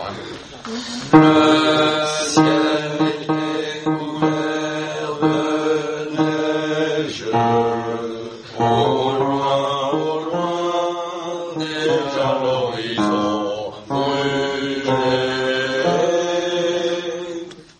Le ciel est couvert de neige, au loin